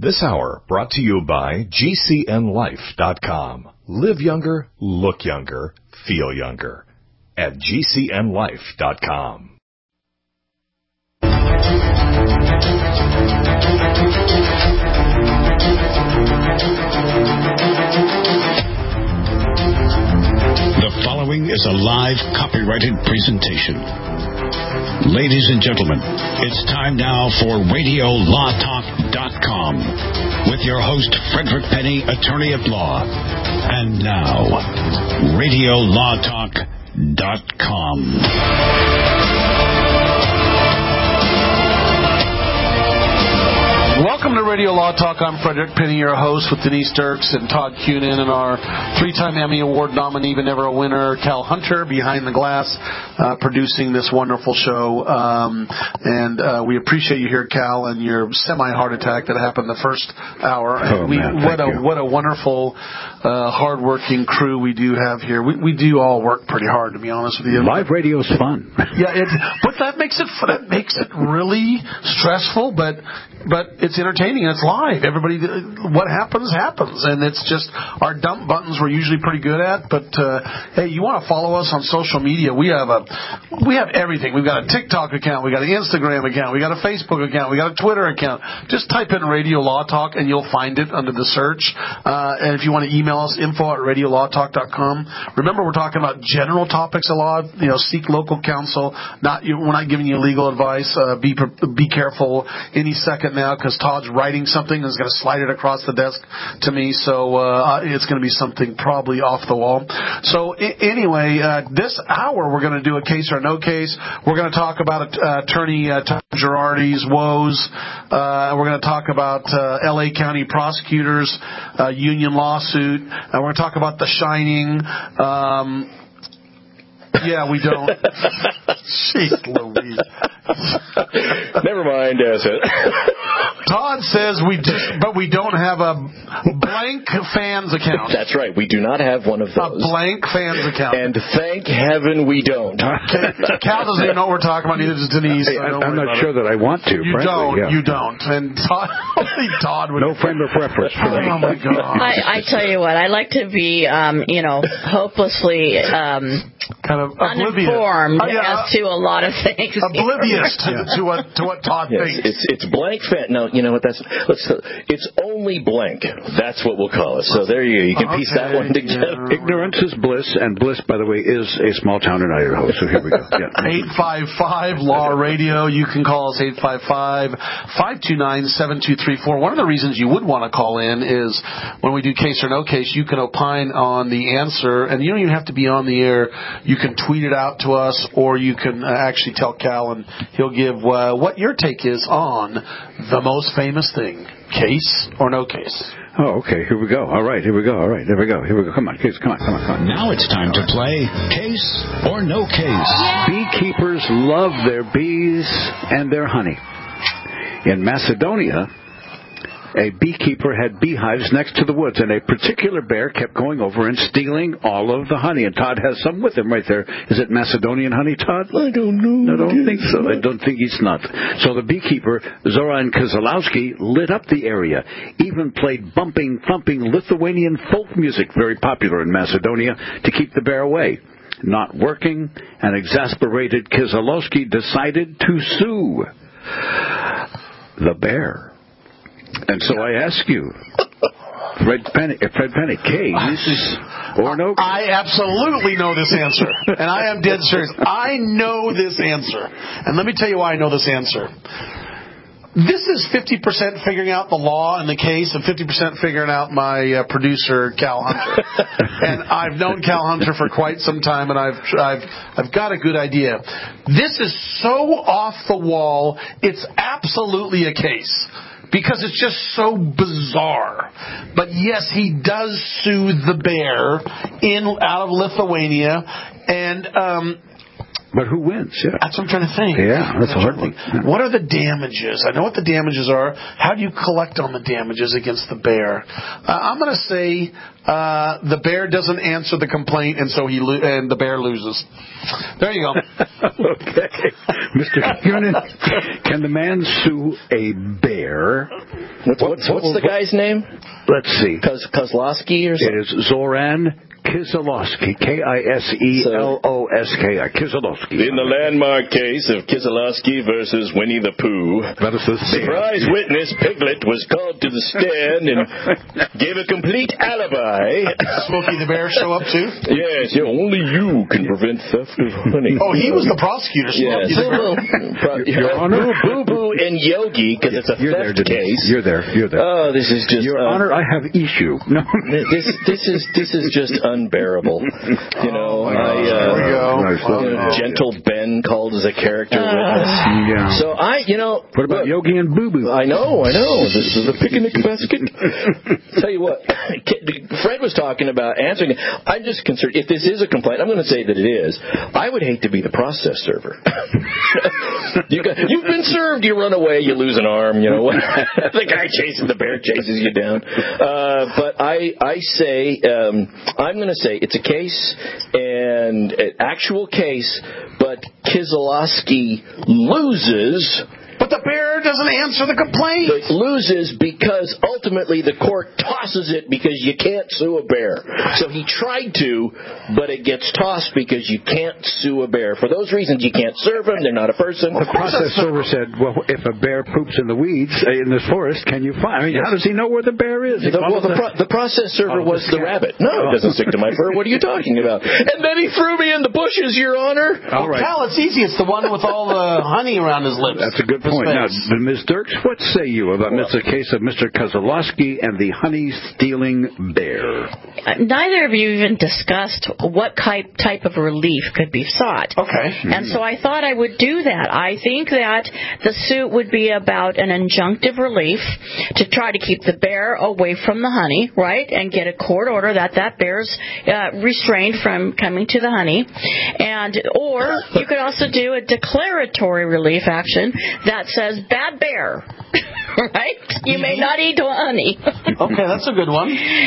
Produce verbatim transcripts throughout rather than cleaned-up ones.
This hour brought to you by G C N life dot com. Live younger, look younger, feel younger at G C N life dot com. The following is a live copyrighted presentation. Ladies and gentlemen, it's time now for radio law talk dot com with your host, Frederick Penny, attorney at law. And now, radio law talk dot com. Welcome to Radio Law Talk. I'm Frederick Penny, your host, with Denise Dirks and Todd Cunin, and our three-time Emmy Award nominee, but never a winner, Cal Hunter, behind the glass, uh, producing this wonderful show. Um, and uh, we appreciate you here, Cal, and your semi-heart attack that happened the first hour. Oh, we, man, what a you. what a wonderful, uh, hard-working crew we do have here. We, we do all work pretty hard, to be honest with you. Live radio's fun. Yeah, it, but that makes it that makes it really stressful, but but it's entertaining and it's live. Everybody, what happens happens, and it's just our dump buttons we're usually pretty good at. But uh, hey, you want to follow us on social media? We have a we have everything. We've got a TikTok account, we got an Instagram account, we got a Facebook account, we got a Twitter account. Just type in Radio Law Talk and you'll find it under the search. Uh, and if you want to email us, info at radio law talk dot com. Remember, we're talking about general topics a lot. You know, seek local counsel. Not you, we're not giving you legal advice. Uh, be be careful any second now, because Todd's writing something and is going to slide it across the desk to me, so uh, it's going to be something probably off the wall. So I- anyway, uh, this hour we're going to do a case or no case. We're going to talk about uh, Attorney uh, Tom Girardi's woes. Uh, we're going to talk about uh, L A County prosecutors' uh, union lawsuit. Uh, we're going to talk about The Shining. Um, yeah, we don't. Jeez Louise. Never mind, as it. Todd says we just, but we don't have a blank fans account. That's right. We do not have one of those. A blank fans account. And thank heaven we don't. Cal doesn't even know what we're talking about. Neither does Denise. Hey, So I'm not sure it. that I want to. You frankly, don't. yeah. You don't. And Todd, only Todd would. No frame of reference for me. Oh my God. I, I tell you what, I like to be, um, you know, hopelessly um, kind of oblivious. uninformed oh, yeah, as to a lot of things. Oblivious to, Yeah. to what to what Todd Yes, thinks. it's it's blank fan. No, you know what? That's let's. It's only blank. That's what we'll call it. So there you go. You can piece that Okay, one together. yeah. Ignorance is bliss, and bliss, by the way, is a small town in Idaho. So here we go. Yeah. eight five five Law Radio. You can call us eight five five, five two nine, seven two three four. One of the reasons you would want to call in is when we do case or no case, you can opine on the answer, and you don't even have to be on the air. You can tweet it out to us, or you can uh, actually tell Cal, and he'll give uh, what your take is on the most famous thing, case or no case. Oh, okay. Here we go. All right. Here we go. All right. Here we go. Here we go. Come on, kids. Come on. Come on. Come on. Now it's time to play Case or No Case. Beekeepers love their bees and their honey. In Macedonia, a beekeeper had beehives next to the woods, and a particular bear kept going over and stealing all of the honey. And Todd has some with him right there. Is it Macedonian honey, Todd? I don't know. I don't think so. I don't think he's not. So the beekeeper, Zoran Kozlowski, lit up the area, even played bumping, thumping Lithuanian folk music, very popular in Macedonia, to keep the bear away. Not working, and exasperated Kozlowski decided to sue the bear. And so I ask you, Fred Penny, Fred Penny, case or no? I absolutely know this answer, and I am dead serious. I know this answer, and let me tell you why I know this answer. This is fifty percent figuring out the law in the case and fifty percent figuring out my uh, producer, Cal Hunter. And I've known Cal Hunter for quite some time, and I've, I've, I've got a good idea. This is so off the wall, it's absolutely a case. Because it's just so bizarre. But yes, he does sue the bear in out of Lithuania. And um, But who wins? Yeah. That's what I'm trying to think. Yeah, that's a hard one. What are the damages? I know what the damages are. How do you collect on the damages against the bear? Uh, I'm going to say uh, the bear doesn't answer the complaint, and so he lo- and the bear loses. There you go. Okay. Mister Cunin, can the man sue a bear? What's, what's, what's the guy's name? Let's see. Koz, Kozlowski or something? It is Zoran Kiselowski, K I S E L O S K I, Kiselowski. In the landmark case of Kiselowski versus Winnie the Pooh, surprise witness Piglet was called to the stand and gave a complete alibi. Smokey the Bear show up too? Yes, yeah, only you can prevent theft of honey. Oh, he was the prosecutor. Yes. Smokey the Bear. Your Honor, Boo Boo and Yogi, because it's a You're theft there, case. You're there. You're there. Oh, this is just. Your uh, Honor, I have issue. No. This this is this is just unbearable. You know, Oh, I uh, There we go. Nice. you know, Gentle Ben called as a character witness. Yeah. So I, you know, What about look, Yogi and Boo Boo? I know, I know. This is a picnic basket. Tell you what, Fred was talking about answering. I'm just concerned. If this is a complaint, I'm going to say that it is. I would hate to be the process server. you got, you've been served. You run away. You lose an arm. You know, the guy chasing the bear chases you down. Uh, but I, I say, um, I'm going to say it's a case and an actual case, but Kiselowski loses. But the bear doesn't answer the complaint. It loses because ultimately the court tosses it because you can't sue a bear. So he tried to, but it gets tossed because you can't sue a bear. For those reasons, you can't serve them. They're not a person. The process server said, well, if a bear poops in the weeds uh, in this forest, can you find? I mean, how does he know where the bear is? The, well, the, pro- the process server Oh, was the the scat. rabbit. No, it doesn't stick to my fur. What are you talking about? And then he threw me in the bushes, Your Honor. All right. Cal, it's easy. It's the one with all the honey around his lips. That's a good point. Now, Miz Dirks, what say you about well, Mister case of Mister Kozlowski and the honey-stealing bear? Neither of you even discussed what type type of relief could be sought. Okay. And so I thought I would do that. I think that the suit would be about an injunctive relief to try to keep the bear away from the honey, right, and get a court order that that bear's uh, restrained from coming to the honey. And or you could also do a declaratory relief action that says, bad bear, right? You may not eat honey. Okay, that's a good one.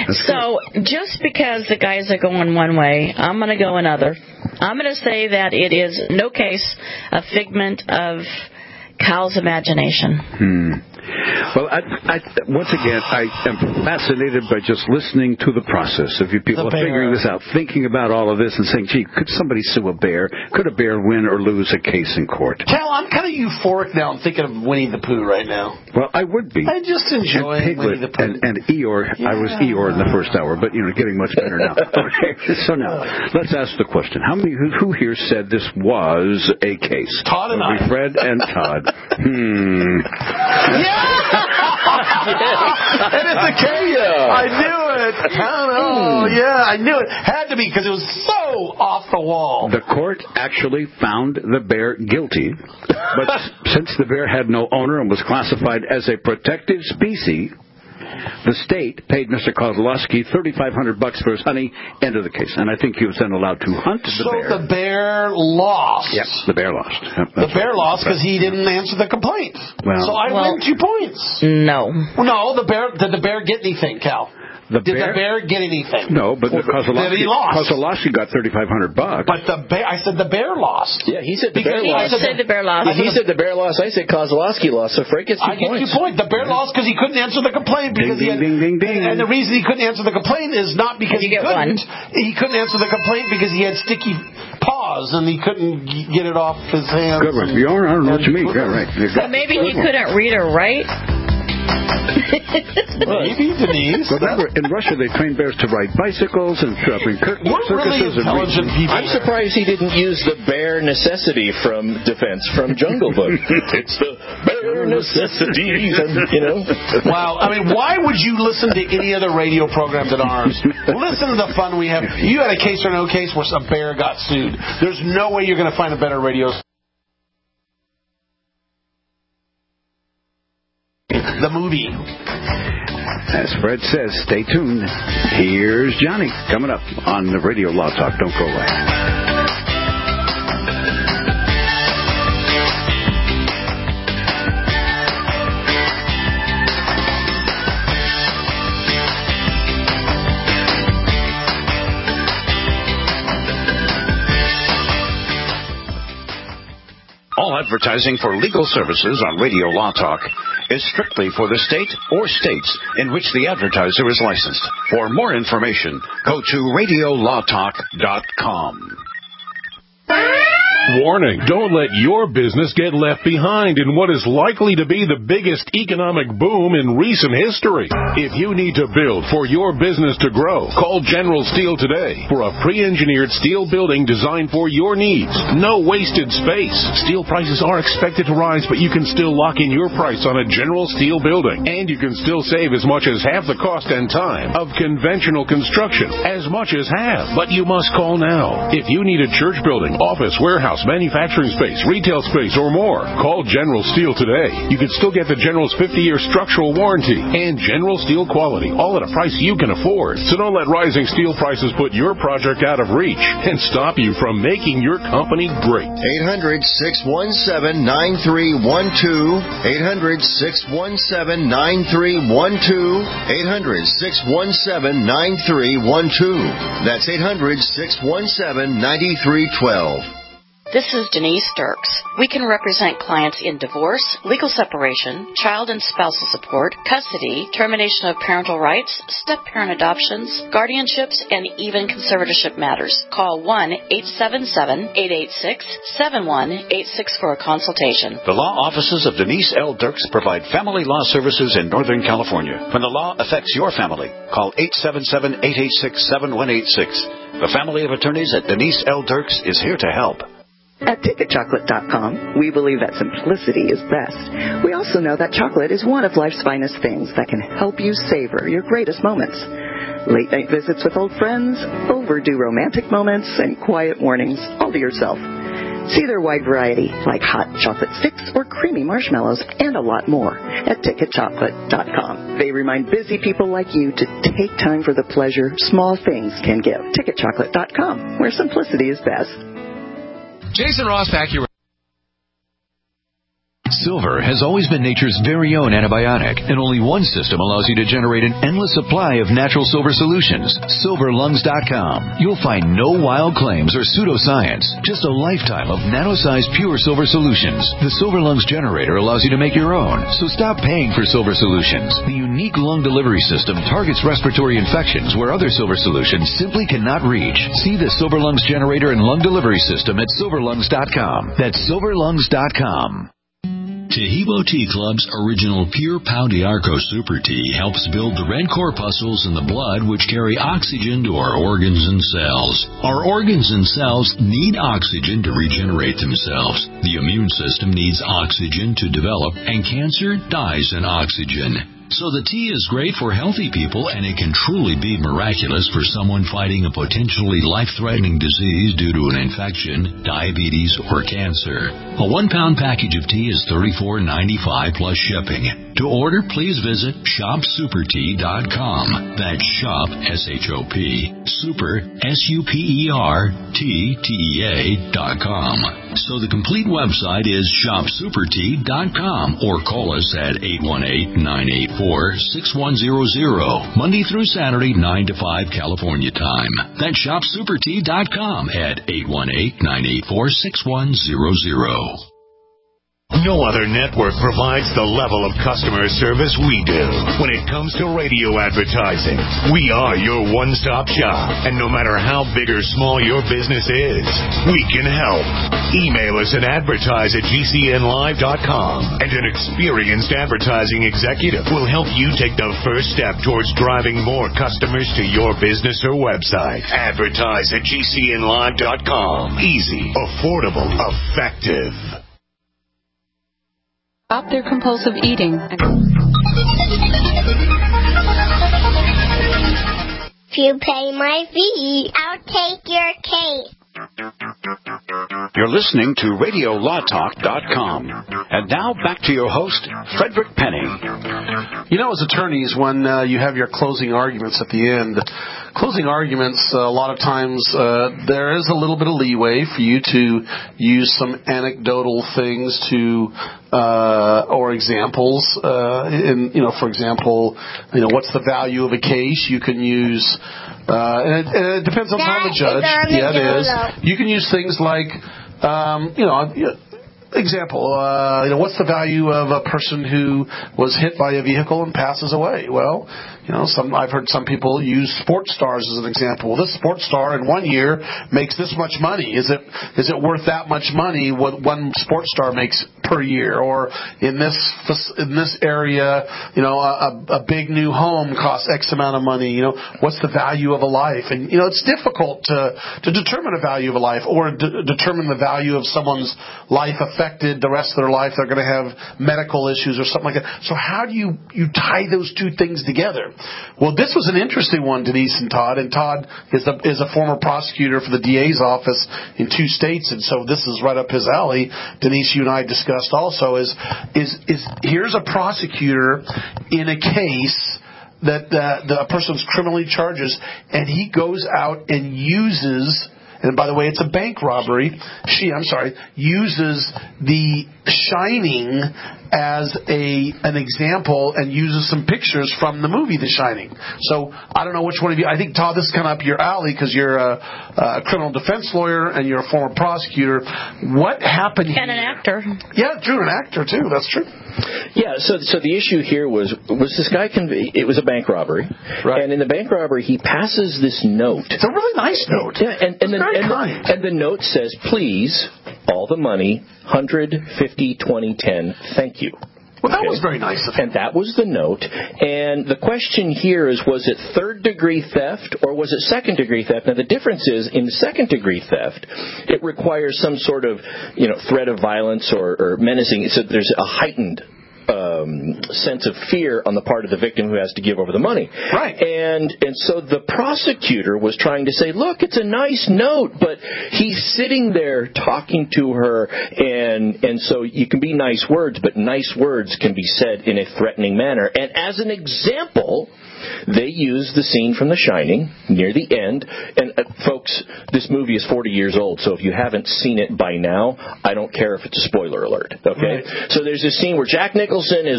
So just because the guys are going one way, I'm going to go another. I'm going to say that it is no case a figment of Cal's imagination. Hmm. Well, I, I, once again, I am fascinated by just listening to the process of you people figuring this out, thinking about all of this and saying, gee, could somebody sue a bear? Could a bear win or lose a case in court? Cal, I'm kind of euphoric now. I'm thinking of Winnie the Pooh right now. Well, I would be. I just enjoy and Winnie the Pooh. And, and Eeyore. Yeah. I was Eeyore in the first hour, but, you know, getting much better now. Okay, so now, let's ask the question. How many, who, who here said this was a case? Todd and I. Fred and Todd. Hmm. Yeah! And it's a case. Yeah. I knew it. Oh, yeah, I knew it. Had to be because it was so off the wall. The court actually found the bear guilty, but since the bear had no owner and was classified as a protected species, the state paid Mister Kozlowski thirty-five hundred bucks for his honey. End of the case. And I think he was then allowed to hunt the so bear. So the bear lost. Yep, the bear lost. Yep, the bear right. lost because he didn't answer the complaint. Well, so I well, win two points. No. No, the bear. Did the bear get anything, Cal? The Did bear? the bear get anything? No, but well, the Kozlowski, he lost. Kozlowski got thirty-five hundred bucks. But the bear, I said the bear lost. Yeah, he said the Because bear he lost. I said the bear lost. Yeah, he said the bear lost. I said Kozlowski lost. So Fred gets two I get points. two points. The bear lost because he couldn't answer the complaint because ding, he had, ding, ding, ding, ding. and the reason he couldn't answer the complaint is not because You he get couldn't. one. He couldn't answer the complaint because he had sticky paws and he couldn't g- get it off his hands. Good one. You are? I don't know what you mean. Yeah, right. So maybe he couldn't read or write. Maybe, Denise. Remember, in Russia they train bears to ride bicycles and up in cir- We're really circuses and intelligent reach- people. I'm surprised he didn't use the bear necessity from Defense from Jungle Book. It's the bear necessity, you know. Wow. I mean, why would you listen to any other radio program than ours? Listen to the fun we have. You had a case or no case where a bear got sued. There's no way you're going to find a better radio. The movie. As Fred says, stay tuned. Here's Johnny coming up on the Radio Law Talk. Don't go away. Advertising for legal services on Radio Law Talk is strictly for the state or states in which the advertiser is licensed. For more information, go to radio law talk dot com. Warning, don't let your business get left behind in what is likely to be the biggest economic boom in recent history. If you need to build for your business to grow, call General Steel today for a pre-engineered steel building designed for your needs. No wasted space. Steel prices are expected to rise, but you can still lock in your price on a General Steel building. And you can still save as much as half the cost and time of conventional construction. As much as half. But you must call now. If you need a church building, office, warehouse, manufacturing space, retail space, or more, call General Steel today. You can still get the General's fifty-year structural warranty and General Steel quality, all at a price you can afford. So don't let rising steel prices put your project out of reach and stop you from making your company great. eight hundred, six one seven, nine three one two. eight hundred, six one seven, nine three one two. eight hundred, six one seven, nine three one two. That's eight hundred, six one seven, nine three one two. This is Denise Dirks. We can represent clients in divorce, legal separation, child and spousal support, custody, termination of parental rights, step-parent adoptions, guardianships, and even conservatorship matters. Call one eight seven seven, eight eight six, seven one eight six for a consultation. The law offices of Denise L. Dirks provide family law services in Northern California. When the law affects your family, call eight seven seven, eight eight six, seven one eight six. The family of attorneys at Denise L. Dirks is here to help. At ticket chocolate dot com, we believe that simplicity is best. We also know that chocolate is one of life's finest things that can help you savor your greatest moments. Late-night visits with old friends, overdue romantic moments, and quiet mornings all to yourself. See their wide variety, like hot chocolate sticks or creamy marshmallows, and a lot more at ticket chocolate dot com. They remind busy people like you to take time for the pleasure small things can give. ticket chocolate dot com, where simplicity is best. Jason Ross Acura. Silver has always been nature's very own antibiotic, and only one system allows you to generate an endless supply of natural silver solutions. silver lungs dot com. You'll find no wild claims or pseudoscience, just a lifetime of nano-sized pure silver solutions. The Silver Lungs generator allows you to make your own, so stop paying for silver solutions. The unique lung delivery system targets respiratory infections where other silver solutions simply cannot reach. See the Silver Lungs generator and lung delivery system at silver lungs dot com. That's silver lungs dot com. Tahibo Tea Club's original Pure Pau d'Arco Super Tea helps build the red corpuscles in the blood which carry oxygen to our organs and cells. Our organs and cells need oxygen to regenerate themselves. The immune system needs oxygen to develop, and cancer dies in oxygen. So the tea is great for healthy people, and it can truly be miraculous for someone fighting a potentially life-threatening disease due to an infection, diabetes, or cancer. A one-pound package of tea is thirty-four ninety-five plus shipping. To order, please visit shop super tea dot com. That's shop, S H O P, super, S U P E R, T, T E A, dot com. So the complete website is shop super tea dot com, or call us at eight one eight, nine eight four, six one zero zero, Monday through Saturday, nine to five California time. That's shop super tea dot com at eight one eight, nine eight four, six one zero zero. No other network provides the level of customer service we do. When it comes to radio advertising, we are your one-stop shop. And no matter how big or small your business is, we can help. Email us at advertise at G C N live dot com, and an experienced advertising executive will help you take the first step towards driving more customers to your business or website. Advertise at G C N live dot com. Easy, affordable, effective. Stop their compulsive eating. If you pay my fee, I'll take your case. You're listening to radio law talk dot com. And now back to your host, Frederick Penny. You know, as attorneys, when uh, you have your closing arguments at the end, closing arguments, uh, a lot of times uh, there is a little bit of leeway for you to use some anecdotal things to uh, or examples. Uh, in, you know, for example, you know, what's the value of a case? You can use. Uh, and, it, and it depends upon the judge. Yeah, it is. You can use things like, um, you know, example, uh, you know, what's the value of a person who was hit by a vehicle and passes away? Well, you know, some I've heard some people use sports stars as an example. Well, this sports star in one year makes this much money. Is it is it worth that much money what one sports star makes per year? Or in this in this area, you know, a, a big new home costs X amount of money. You know, what's the value of a life? And you know, it's difficult to to determine a value of a life or de- determine the value of someone's life affected the rest of their life. They're going to have medical issues or something like that. So how do you you tie those two things together? Well, this was an interesting one, Denise and Todd. And Todd is a, is a former prosecutor for the D A's office in two states, and so this is right up his alley. Denise, you and I discussed also is is is here's a prosecutor in a case that uh, the person's criminally charges, and he goes out and uses. And by the way, it's a bank robbery. She, I'm sorry, uses The Shining as a an example and uses some pictures from the movie The Shining. So I don't know which one of you. I think, Todd, this is kind of up your alley because you're a, a criminal defense lawyer and you're a former prosecutor. What happened here? And an actor. Yeah, true, an actor too. That's true. Yeah, so so the issue here was was this guy conv- it was a bank robbery, right. And in the bank robbery he passes this note. It's a really nice note. Yeah, and and, the, very and, kind. the, and the note says, "Please, all the money, one hundred, fifty, twenty, ten. Thank you." Well, that okay. was very nice of him. And that was the note. And the question here is, was it third-degree theft or was it second-degree theft? Now, the difference is, in second-degree theft, it requires some sort of, you know, threat of violence or, or menacing. So there's a heightened Um, sense of fear on the part of the victim who has to give over the money. Right. And and so the prosecutor was trying to say, look, it's a nice note, but he's sitting there talking to her, and and so you can be nice words, but nice words can be said in a threatening manner. And as an example, they use the scene from The Shining near the end. And, uh, folks, this movie is forty years old, so if you haven't seen it by now, I don't care if it's a spoiler alert, okay? Right. So there's this scene where Jack Nicholson is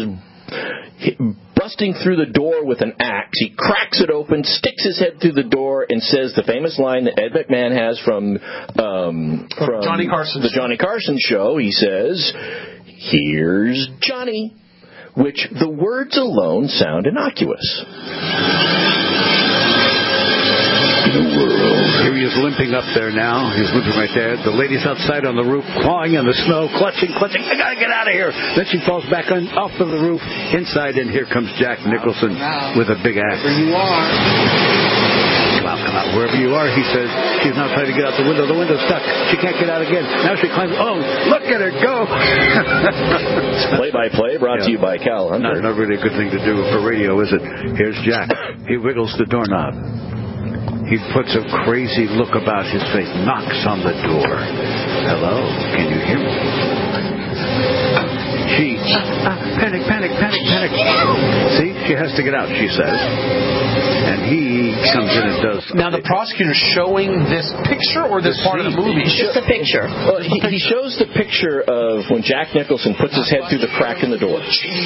busting through the door with an axe. He cracks it open, sticks his head through the door, and says the famous line that Ed McMahon has from, um, from Johnny Carson. the Johnny Carson show. He says, "Here's Johnny," which the words alone sound innocuous. The world. Here he is limping up there now. He's limping right there. The lady's outside on the roof, clawing in the snow, clutching, clutching. I gotta get out of here. Then she falls back on, off of the roof, inside, and here comes Jack Nicholson with a big axe. Wherever you are. Come out, come out, wherever you are, he says. She's now trying to get out the window. The window's stuck. She can't get out again. Now she climbs. Oh, look at her go. Play-by-play brought yeah. to you by Cal Hunter. Not, not really a good thing to do for radio, is it? Here's Jack. He wiggles the doorknob. He puts a crazy look about his face, knocks on the door. Hello, can you hear me? She, ah, panic, panic, panic, panic. See, she has to get out, she says. And he comes in and does something. Now, the prosecutor's showing this picture or this the part scene. of the movie? Just the picture. Well, he, he shows the picture of when Jack Nicholson puts his head through the crack in the door.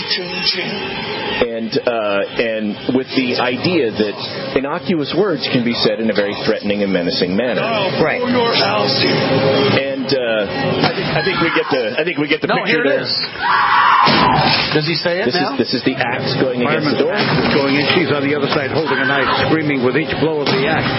And uh, and with the idea that innocuous words can be said in a very threatening and menacing manner. Right. And uh, I think I think we get the I think we get the no, picture here it there. is. Does he say it this now? Is, this is the axe going against the door. Axe is going in. She's on the other side holding a knife, screaming with each blow of the axe.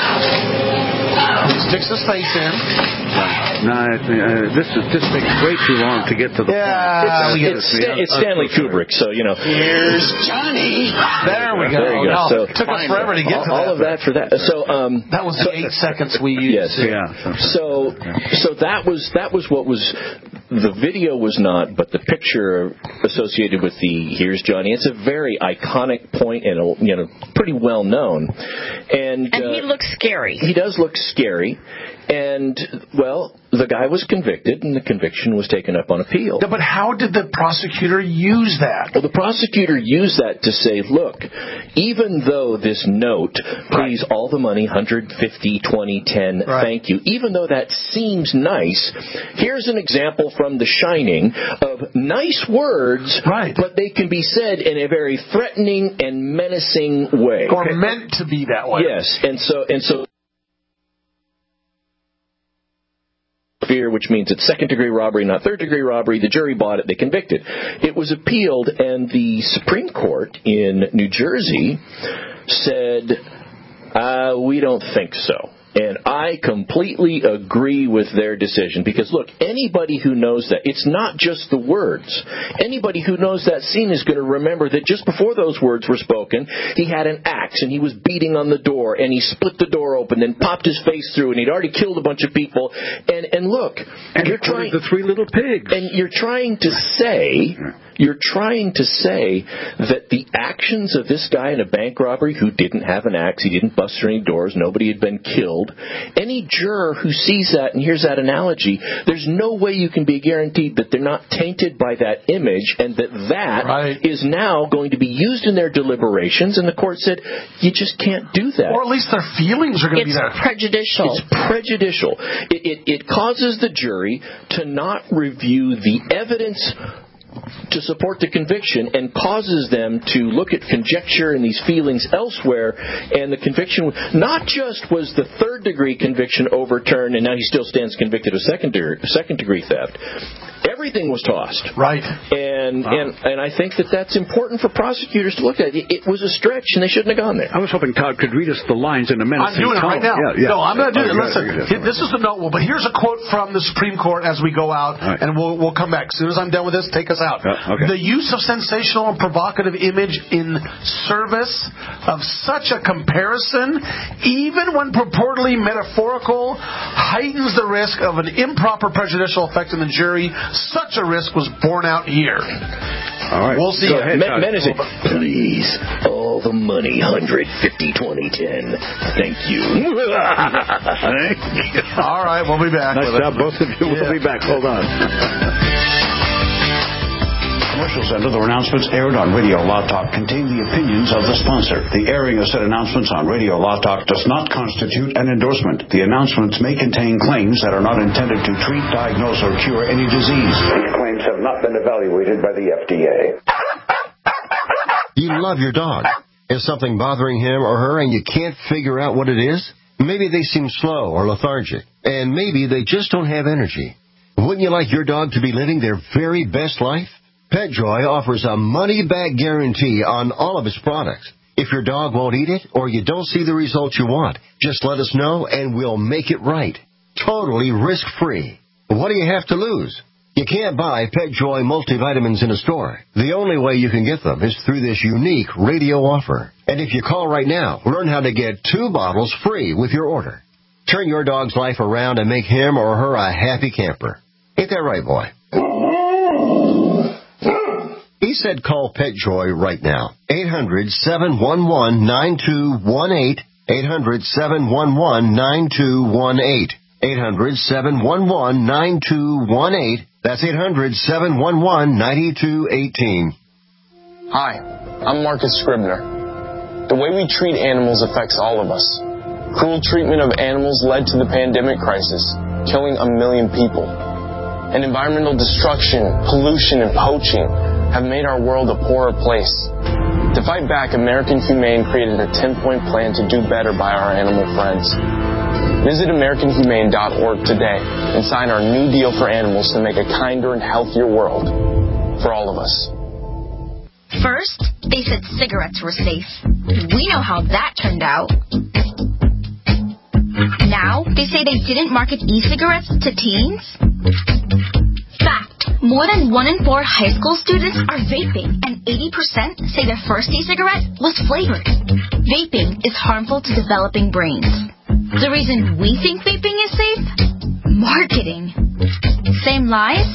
He sticks his face in. No, uh, this is this takes way too long to get to the yeah, point. It's, it's, Sta- it's Stanley Kubrick, so you know. Here's Johnny. There we go. There you go. No, So it took us forever to get all, to that. all of that for that. So um, that was the eight seconds we used. Yes. Yeah. So so that was that was what was the video was not, but the picture associated with the "Here's Johnny." It's a very iconic point and a, you know pretty well known. And and uh, he looks scary. He does look scary. And, well, the guy was convicted, and the conviction was taken up on appeal. No, but how did the prosecutor use that? Well, the prosecutor used that to say, look, even though this note, please, right. all the money, one hundred fifty, twenty, ten, right. thank you, even though that seems nice, here's an example from The Shining of nice words, right. but they can be said in a very threatening and menacing way. Or okay. meant to be that way. Yes, and so and so. fear, which means it's second-degree robbery, not third-degree robbery. The jury bought it. They convicted. It was appealed, and the Supreme Court in New Jersey said, uh, we don't think so. And I completely agree with their decision because, look, anybody who knows that, it's not just the words. Anybody who knows that scene is going to remember that just before those words were spoken, he had an axe and he was beating on the door and he split the door open and popped his face through and he'd already killed a bunch of people. And and look, and you're trying the three little pigs. And you're trying to say, you're trying to say that the actions of this guy in a bank robbery who didn't have an axe, he didn't bust through any doors, nobody had been killed. Any juror who sees that and hears that analogy, there's no way you can be guaranteed that they're not tainted by that image and that that right. is now going to be used in their deliberations. And the court said, you just can't do that. Or at least their feelings are going to be there. It's prejudicial. It's prejudicial. It, it, it causes the jury to not review the evidence to support the conviction and causes them to look at conjecture and these feelings elsewhere. And the conviction, not just was the third degree conviction overturned and now he still stands convicted of second degree, second degree theft. Everything was tossed. Right. And wow. and and I think that that's important for prosecutors to look at. It, it was a stretch, and they shouldn't have gone there. I was hoping Todd could read us the lines in a minute. I'm doing it right now. Yeah, yeah. No, I'm going to do it. Okay, Listen, okay, this is the note. But here's a quote from the Supreme Court as we go out, right. and we'll we'll come back. As soon as I'm done with this, take us out. Uh, okay. The use of sensational and provocative image in service of such a comparison, even when purportedly metaphorical, heightens the risk of an improper prejudicial effect in the jury. Such a risk was borne out here. All right. We'll see. Go ahead, Men- Menacing. Please, all the money, one hundred fifty, twenty, ten. Thank you. All right, we'll be back. Nice job, both of you. Yeah. We'll be back. Hold on. Commercials and other announcements aired on Radio Law Talk contain the opinions of the sponsor. The airing of said announcements on Radio Law Talk does not constitute an endorsement. The announcements may contain claims that are not intended to treat, diagnose, or cure any disease. These claims have not been evaluated by the F D A. You love your dog. Is something bothering him or her and you can't figure out what it is? Maybe they seem slow or lethargic, and maybe they just don't have energy. Wouldn't you like your dog to be living their very best life? PetJoy offers a money-back guarantee on all of its products. If your dog won't eat it or you don't see the results you want, just let us know and we'll make it right. Totally risk-free. What do you have to lose? You can't buy PetJoy multivitamins in a store. The only way you can get them is through this unique radio offer. And if you call right now, learn how to get two bottles free with your order. Turn your dog's life around and make him or her a happy camper. Ain't that right, boy? He said call PetJoy right now. eight hundred, seven one one, nine two one eight. eight hundred, seven one one, nine two one eight. eight hundred, seven one one, nine two one eight. That's eight hundred, seven one one, nine two one eight. Hi, I'm Marcus Scribner. The way we treat animals affects all of us. Cruel treatment of animals led to the pandemic crisis, killing a million people. And environmental destruction, pollution, and poaching have made our world a poorer place. To fight back, American Humane created a ten-point plan to do better by our animal friends. Visit American Humane dot org today and sign our new deal for animals to make a kinder and healthier world for all of us. First, they said cigarettes were safe. We know how that turned out. Now, they say they didn't market e-cigarettes to teens. Fact, more than one in four high school students are vaping, and eighty percent say their first e-cigarette was flavored. Vaping is harmful to developing brains. The reason we think vaping is safe? Marketing. Same lies?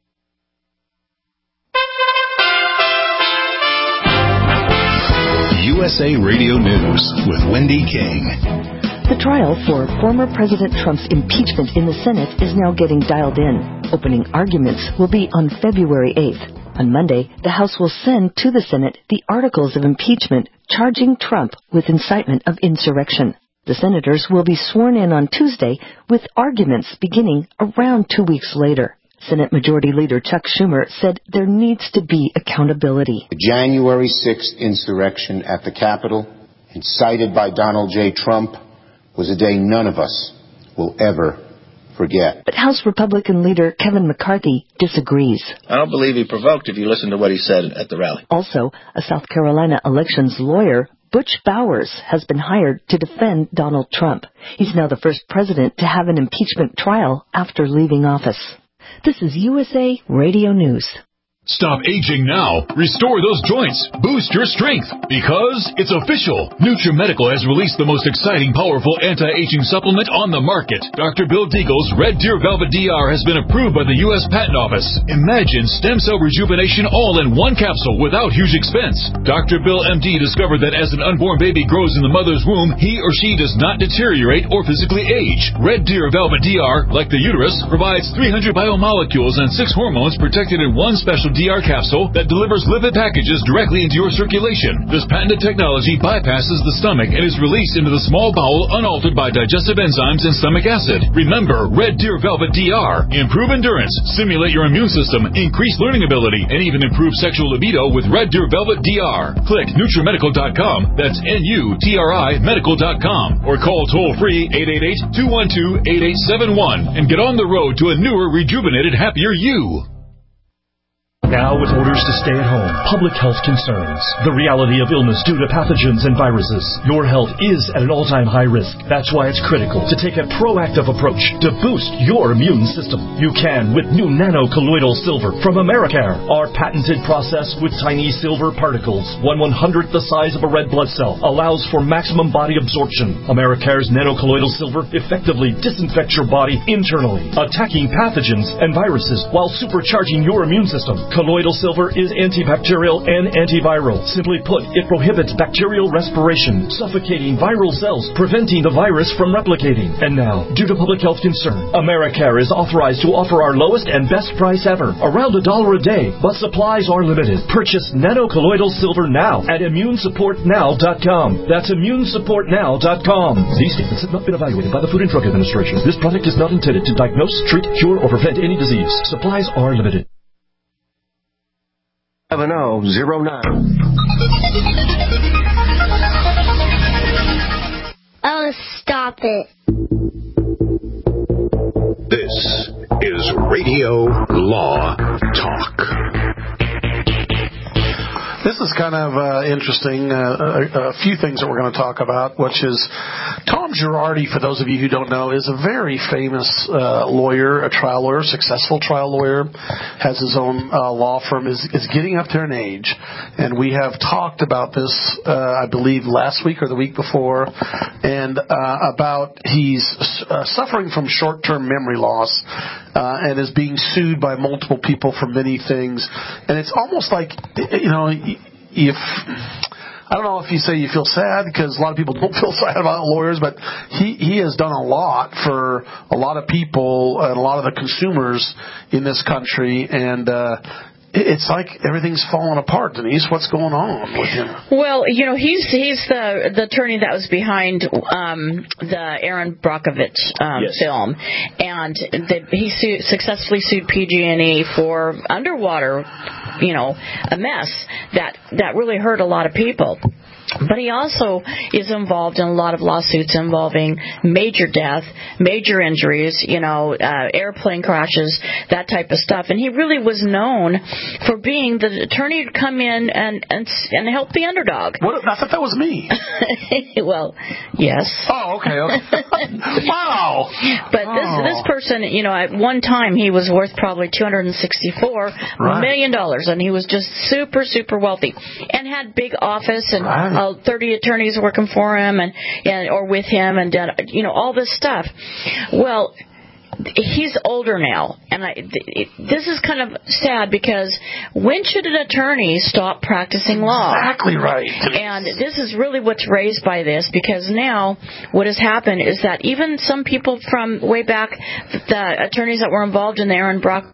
U S A Radio News with Wendy King. The trial for former President Trump's impeachment in the Senate is now getting dialed in. Opening arguments will be on February eighth. On Monday, the House will send to the Senate the articles of impeachment charging Trump with incitement of insurrection. The senators will be sworn in on Tuesday, with arguments beginning around two weeks later. Senate Majority Leader Chuck Schumer said there needs to be accountability. The January sixth insurrection at the Capitol, incited by Donald J. Trump, was a day none of us will ever forget. But House Republican leader Kevin McCarthy disagrees. I don't believe he provoked if you listen to what he said at the rally. Also, a South Carolina elections lawyer, Butch Bowers, has been hired to defend Donald Trump. He's now the first president to have an impeachment trial after leaving office. This is U S A Radio News. Stop aging now. Restore those joints. Boost your strength. Because it's official. NutriMedical has released the most exciting, powerful anti-aging supplement on the market. Doctor Bill Deagle's Red Deer Velvet D R has been approved by the U S Patent Office. Imagine stem cell rejuvenation all in one capsule without huge expense. Doctor Bill M D discovered that as an unborn baby grows in the mother's womb, he or she does not deteriorate or physically age. Red Deer Velvet D R, like the uterus, provides three hundred biomolecules and six hormones protected in one special D R capsule that delivers lipid packages directly into your circulation. This patented technology bypasses the stomach and is released into the small bowel unaltered by digestive enzymes and stomach acid. Remember, Red Deer Velvet D R. Improve endurance, stimulate your immune system, increase learning ability, and even improve sexual libido with Red Deer Velvet D R. Click NutriMedical dot com. That's N U T R I medical dot com. Or call toll-free eight eight eight, two one two, eight eight seven one and get on the road to a newer, rejuvenated, happier you. Now with orders to stay at home, public health concerns, the reality of illness due to pathogens and viruses, your health is at an all-time high risk. That's why it's critical to take a proactive approach to boost your immune system. You can with new nano-colloidal silver from Americare. Our patented process with tiny silver particles, one one-hundredth the size of a red blood cell, allows for maximum body absorption. Americare's nano-colloidal silver effectively disinfects your body internally, attacking pathogens and viruses while supercharging your immune system. Colloidal silver is antibacterial and antiviral. Simply put, it prohibits bacterial respiration, suffocating viral cells, preventing the virus from replicating. And now, due to public health concern, Americare is authorized to offer our lowest and best price ever, around a dollar a day, but supplies are limited. Purchase nano-colloidal silver now at immune support now dot com. That's immune support now dot com. These statements have not been evaluated by the Food and Drug Administration. This product is not intended to diagnose, treat, cure, or prevent any disease. Supplies are limited. seven oh zero nine. Oh, stop it. This is Radio Law Talk. This is kind of uh, interesting. Uh, a, a few things that we're going to talk about, which is Tom Girardi, for those of you who don't know, is a very famous uh, lawyer, a trial lawyer, successful trial lawyer, has his own uh, law firm, is, is getting up there in age. And we have talked about this, uh, I believe, last week or the week before, and uh, about he's uh, suffering from short-term memory loss uh, and is being sued by multiple people for many things. And it's almost like, you know, if I don't know if you say you feel sad, because a lot of people don't feel sad about lawyers, but he, he has done a lot for a lot of people and a lot of the consumers in this country, and uh, it's like everything's falling apart. Denise, what's going on with him? Well, you know, he's he's the the attorney that was behind um, the Aaron Brockovich um, yes. film, and the, he sued, successfully sued P G and E for underwater, you know, a mess that that really hurt a lot of people. But he also is involved in a lot of lawsuits involving major death, major injuries, you know, uh, airplane crashes, that type of stuff. And he really was known for being the attorney to come in and and, and help the underdog. What? I thought that was me. Well, yes. Oh, okay. okay. Wow. But oh. this this person, you know, at one time he was worth probably two hundred sixty-four right. million dollars, and he was just super, super wealthy and had big office and. Right. Uh, thirty attorneys working for him and, and or with him and uh, you know, all this stuff. Well, he's older now, and I, it, this is kind of sad, because when should an attorney stop practicing law? Exactly right. And this is really what's raised by this, because now what has happened is that even some people from way back, the attorneys that were involved in the Aaron Brock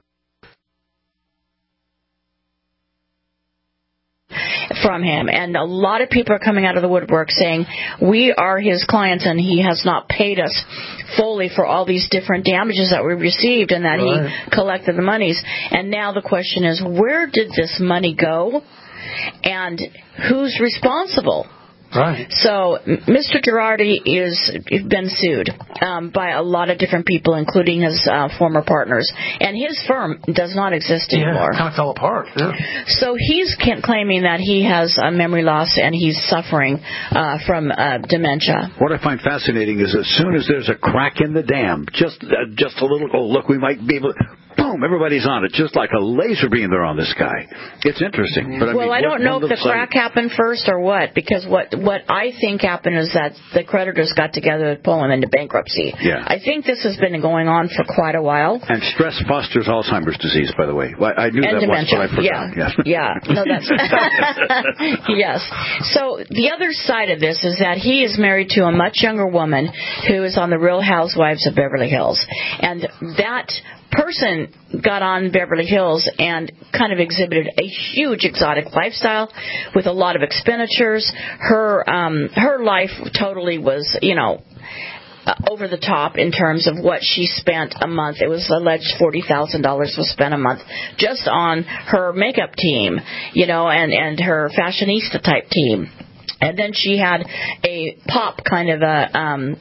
from him, and a lot of people are coming out of the woodwork saying we are his clients and he has not paid us fully for all these different damages that we received, and that right. he collected the monies. And now the question is, where did this money go and who's responsible Right. So Mister Girardi is been sued um, by a lot of different people, including his uh, former partners, and his firm does not exist anymore. Yeah, kind of fell apart. Yeah. So he's claiming that he has a memory loss and he's suffering uh, from uh, dementia. What I find fascinating is as soon as there's a crack in the dam, just uh, just a little, oh, look, we might be able to, boom, everybody's on it, just like a laser beam they're on this guy. It's interesting. But I well, mean, I don't know if the crack like, happened first or what, because what, what I think happened is that the creditors got together to pull him into bankruptcy. Yeah. I think this has been going on for quite a while. And stress fosters Alzheimer's disease, by the way. I knew and that dementia. once, but I forgot. Yeah, yeah. yeah. No, that's yes. So the other side of this is that he is married to a much younger woman who is on the Real Housewives of Beverly Hills, and that person got on Beverly Hills and kind of exhibited a huge exotic lifestyle with a lot of expenditures. Her um, her life totally was, you know, Uh, over the top in terms of what she spent a month. It was alleged forty thousand dollars was spent a month just on her makeup team, you know, and, and her fashionista type team. And then she had a pop kind of a um,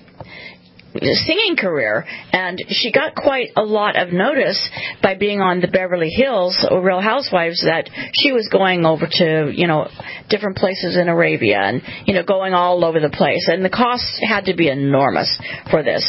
singing career, and she got quite a lot of notice by being on the Beverly Hills Real Housewives that she was going over to, you know, different places in Arabia and, you know, going all over the place. And the costs had to be enormous for this.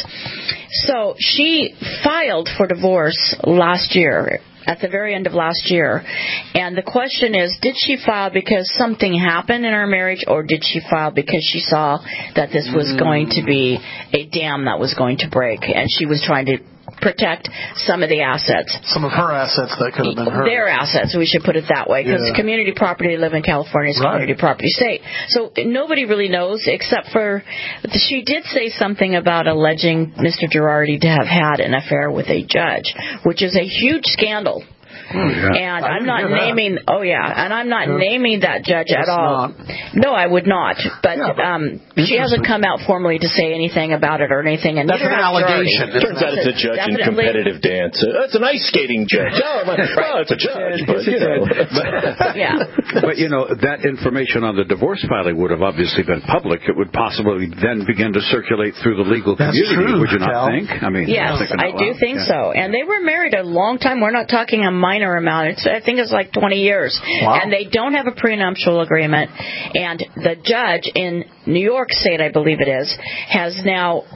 So she filed for divorce last year, at the very end of last year. And the question is, did she file because something happened in her marriage, or did she file because she saw that this was going to be a dam that was going to break, and she was trying to protect some of the assets. Some of her assets that could have been hers. Their assets, we should put it that way, because yeah. community property, they live in California, is right. community property state. So nobody really knows, except for she did say something about alleging Mister Girardi to have had an affair with a judge, which is a huge scandal. Oh, yeah. And I'm not naming, oh yeah, and I'm not yeah. naming that judge That's at all. Not. No, I would not. But, yeah, but um, she hasn't come out formally to say anything about it or anything. And that's an allegation. It turns out it's a judge in competitive dance. Uh, it's an ice skating judge. Oh, my, right. well, it's a judge, but you know. But, yeah. But you know, that information on the divorce filing would have obviously been public. It would possibly then begin to circulate through the legal that's community. True, would you not Cal. think? I mean, yes, I do loud. think yeah. so. And they were married a long time. We're not talking a minor amount. It's, I think it's like twenty years. Wow. And they don't have a prenuptial agreement. And the judge in New York State, I believe it is, has now,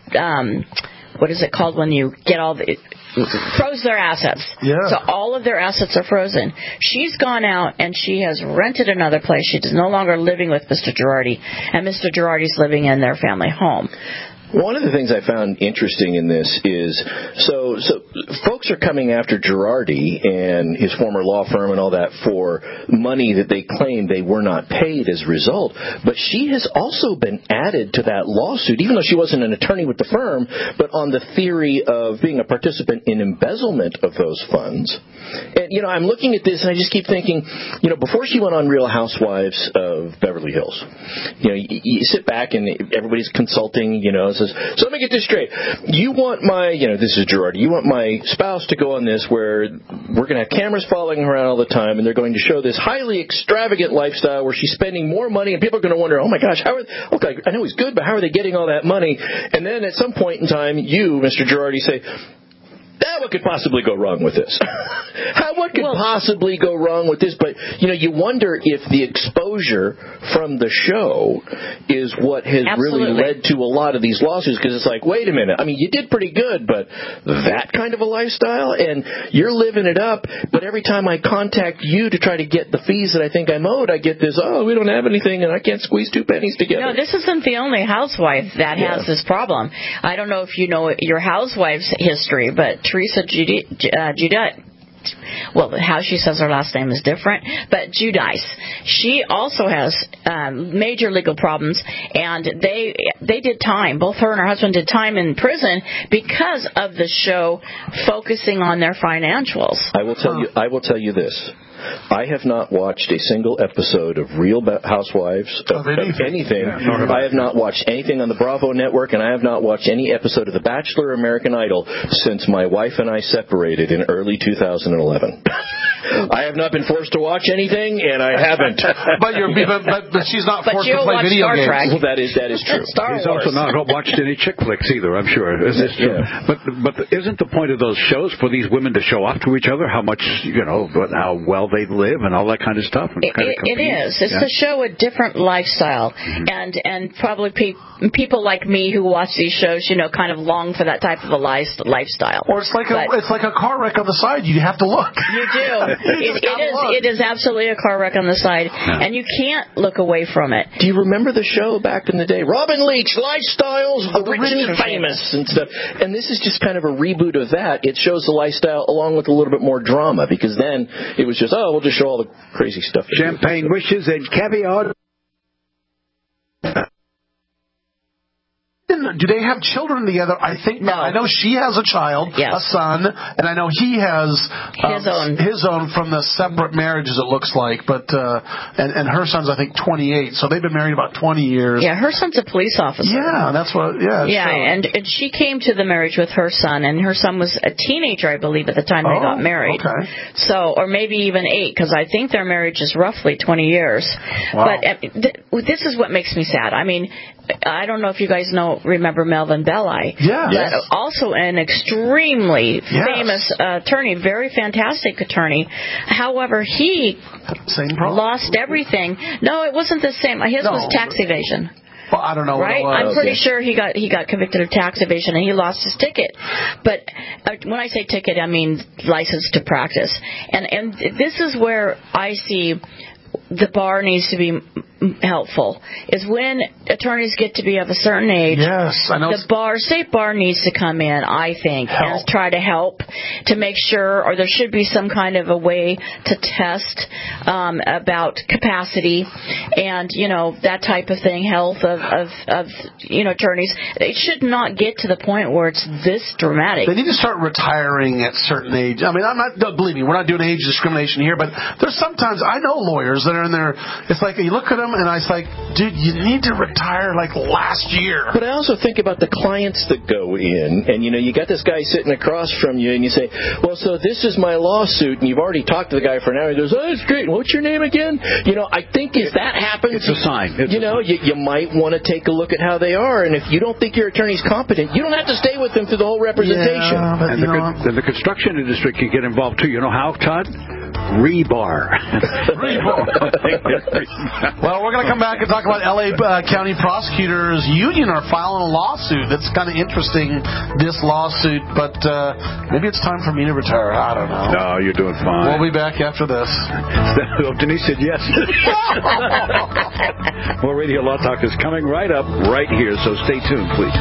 um, what is it called when you get all the... froze their assets. Yeah. So all of their assets are frozen. She's gone out and she has rented another place. She is no longer living with Mister Girardi, and Mister Girardi's living in their family home. One of the things I found interesting in this is, so so folks are coming after Girardi and his former law firm and all that for money that they claim they were not paid as a result. But she has also been added to that lawsuit, even though she wasn't an attorney with the firm, but on the theory of being a participant in embezzlement of those funds. And, you know, I'm looking at this and I just keep thinking, you know, before she went on Real Housewives of Beverly Hills, you know, you, you sit back and everybody's consulting, you know, says, so let me get this straight. You want my, you know, this is Girardi, you want my spouse to go on this where we're going to have cameras following her around all the time and they're going to show this highly extravagant lifestyle where she's spending more money and people are going to wonder, oh my gosh, how are, okay, I know he's good, but how are they getting all that money? And then at some point in time, you, Mister Girardi, say, ah, what could possibly go wrong with this? How, what could well, possibly go wrong with this? But, you know, you wonder if the exposure from the show is what has absolutely. really led to a lot of these lawsuits, because it's like, wait a minute, I mean, you did pretty good, but that kind of a lifestyle, and you're living it up, but every time I contact you to try to get the fees that I think I'm owed, I get this, oh, we don't have anything, and I can't squeeze two pennies together. No, this isn't the only housewife that yeah. has this problem. I don't know if you know your housewife's history, but Teresa Judy, uh, Judy, well, how she says her last name is different, but Giudice. She also has um, major legal problems, and they they did time. Both her and her husband did time in prison because of the show focusing on their financials. I will tell you. I will tell you this. I have not watched a single episode of Real Housewives of, of anything. anything. Yeah, I have not watched anything on the Bravo network, and I have not watched any episode of The Bachelor or American Idol since my wife and I separated in early two thousand eleven. I have not been forced to watch anything, and I haven't. but you're but, but, but she's not but forced to play video Star games. Trek. Well, that is that is true. Star He's Wars. also not watched any chick flicks either, I'm sure. Is this true? Yeah. But but isn't the point of those shows for these women to show off to each other how much, you know, how well they live and all that kind of stuff? It, kind of it, it is. It's yeah. to show a different lifestyle, mm-hmm. and and probably pe- people like me who watch these shows, you know, kind of long for that type of a life, lifestyle. Or it's like but, a it's like a car wreck on the side. You have to look. You do. it, it is. Look. It is absolutely a car wreck on the side, yeah. and you can't look away from it. Do you remember the show back in the day, Robin Leach, Lifestyles of the Rich and Famous and stuff? And this is just kind of a reboot of that. It shows the lifestyle along with a little bit more drama, because then it was just, oh, we'll just show all the crazy stuff. Champagne wishes and caviar. Do they have children together? I think no. I know she has a child, yeah. a son, and I know he has um, his own his own from the separate marriages. It looks like, but uh, and and her son's I think twenty-eight, so they've been married about twenty years. Yeah, her son's a police officer. Yeah, that's what. Yeah, yeah, and, and she came to the marriage with her son, and her son was a teenager, I believe, at the time oh, they got married. Okay. So, or maybe even eight, because I think their marriage is roughly twenty years. Wow. But uh, th- this is what makes me sad. I mean, I don't know if you guys know, remember Melvin Belli. Yeah. But yes. also an extremely yes. famous uh, attorney, very fantastic attorney. However, he same problem. lost everything. No, it wasn't the same. His no, was tax evasion. Well, I don't know. Right, what it was. I'm pretty yeah. sure he got he got convicted of tax evasion and he lost his ticket. But uh, when I say ticket, I mean license to practice. And and this is where I see the bar needs to be helpful, is when attorneys get to be of a certain age. Yes, I know. The bar, state bar needs to come in, I think, help. and try to help to make sure, or there should be some kind of a way to test um, about capacity and, you know, that type of thing, health of, of, of, you know, attorneys. It should not get to the point where it's this dramatic. They need to start retiring at certain age. I mean, I'm not, believe me, we're not doing age discrimination here, but there's sometimes, I know lawyers that are in there, it's like, you look at them and it's like, dude, you need to retire like last year. But I also think about the clients that go in, and you know, you got this guy sitting across from you, and you say, well, so this is my lawsuit, and you've already talked to the guy for an hour. He goes, oh, that's great. What's your name again? You know, I think if that happens, it's a sign. It's you know, you, you might want to take a look at how they are, and if you don't think your attorney's competent, you don't have to stay with them through the whole representation. Yeah, but, and, you the, know, and the construction industry can get involved too. You know how, Todd? Rebar. Rebar. Well, we're going to come back and talk about L A uh, County Prosecutors Union are filing a lawsuit. That's kind of interesting, this lawsuit, but uh, maybe it's time for me to retire. I don't know. No, you're doing fine. We'll be back after this. Denise said yes. More Radio Law Talk is coming right up right here, so stay tuned, please.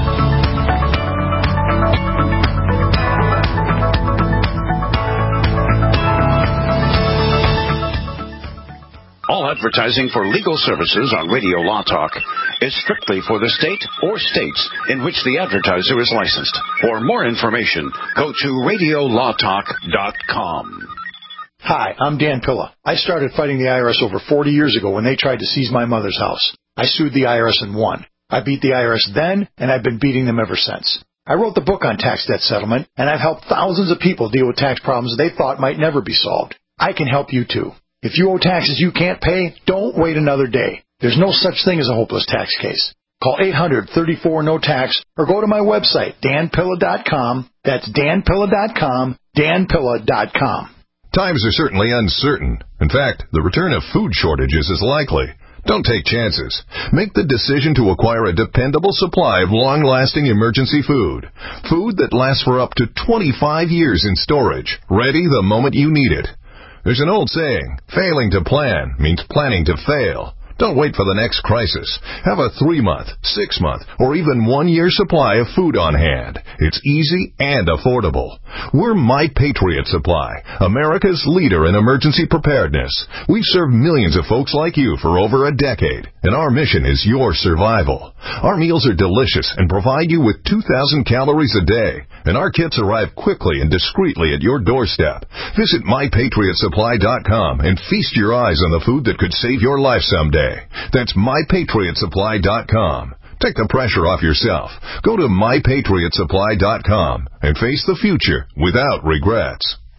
All advertising for legal services on Radio Law Talk is strictly for the state or states in which the advertiser is licensed. For more information, go to radio law talk dot com. Hi, I'm Dan Pilla. I started fighting the I R S over forty years ago when they tried to seize my mother's house. I sued the I R S and won. I beat the I R S then, and I've been beating them ever since. I wrote the book on tax debt settlement, and I've helped thousands of people deal with tax problems they thought might never be solved. I can help you too. If you owe taxes you can't pay, don't wait another day. There's no such thing as a hopeless tax case. Call eight hundred, thirty-four, no tax or go to my website, dan pilla dot com. That's dan pilla dot com, dan pilla dot com. Times are certainly uncertain. In fact, the return of food shortages is likely. Don't take chances. Make the decision to acquire a dependable supply of long-lasting emergency food. Food that lasts for up to twenty-five years in storage, ready the moment you need it. There's an old saying, failing to plan means planning to fail. Don't wait for the next crisis. Have a three-month, six-month, or even one-year supply of food on hand. It's easy and affordable. We're My Patriot Supply, America's leader in emergency preparedness. We've served millions of folks like you for over a decade, and our mission is your survival. Our meals are delicious and provide you with two thousand calories a day, and our kits arrive quickly and discreetly at your doorstep. Visit my patriot supply dot com and feast your eyes on the food that could save your life someday. That's my patriot supply dot com. Take the pressure off yourself. Go to my patriot supply dot com and face the future without regrets.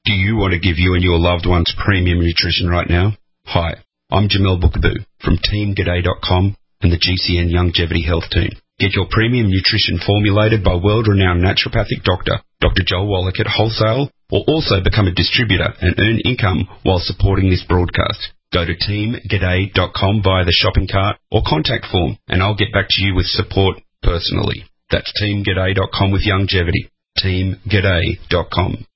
Do you want to give you and your loved ones premium nutrition right now? Hi, I'm Jamel Bookaboo from Team G'day dot com and the G C N Longevity Health Team. Get your premium nutrition formulated by world-renowned naturopathic doctor, Doctor Joel Wallach at wholesale, or also become a distributor and earn income while supporting this broadcast. Go to Team G'day dot com via the shopping cart or contact form, and I'll get back to you with support personally. That's Team G'day dot com with Longevity. Team G'day dot com.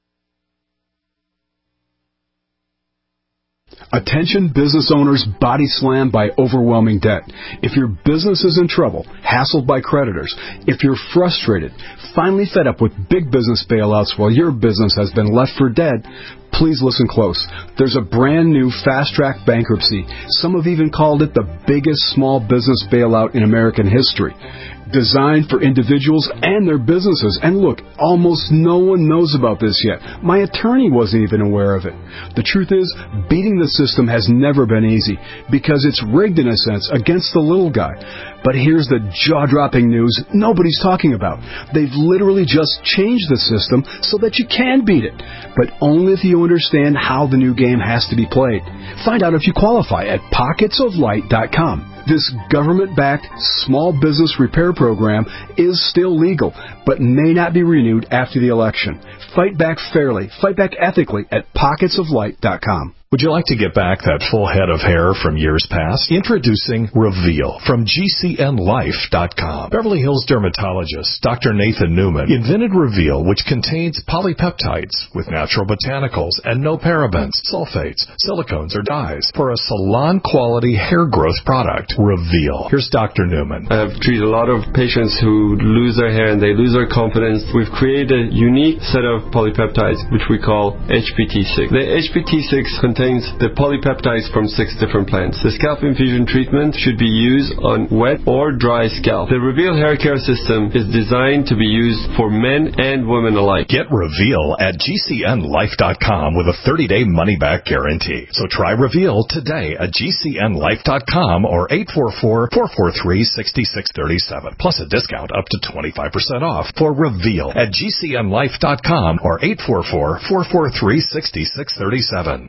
Attention business owners body slammed by overwhelming debt. If your business is in trouble, hassled by creditors, if you're frustrated, finally fed up with big business bailouts while your business has been left for dead, please listen close. There's a brand new fast-track bankruptcy. Some have even called it the biggest small business bailout in American history. Designed for individuals and their businesses. And look, almost no one knows about this yet. My attorney wasn't even aware of it. The truth is, beating the system has never been easy because it's rigged in a sense against the little guy. But here's the jaw-dropping news nobody's talking about. They've literally just changed the system so that you can beat it, but only if you understand how the new game has to be played. Find out if you qualify at pockets of light dot com. This government-backed small business repair program is still legal, but may not be renewed after the election. Fight back fairly, fight back ethically at pockets of light dot com. Would you like to get back that full head of hair from years past? Introducing Reveal from G C N life dot com. Beverly Hills dermatologist Doctor Nathan Newman invented Reveal, which contains polypeptides with natural botanicals and no parabens, sulfates, silicones, or dyes for a salon-quality hair growth product. Reveal. Here's Doctor Newman. I have treated a lot of patients who lose their hair and they lose their confidence. We've created a unique set of polypeptides, which we call H P T six. The H P T six contains the polypeptides from six different plants. The scalp infusion treatment should be used on wet or dry scalp. The Reveal hair care system is designed to be used for men and women alike. Get Reveal at G C N life dot com with a thirty-day money-back guarantee. So try Reveal today at G C N life dot com or eight four four, four four three, six six three seven, plus a discount up to twenty-five percent off for Reveal at G C N life dot com or eight four four, four four three, six six three seven.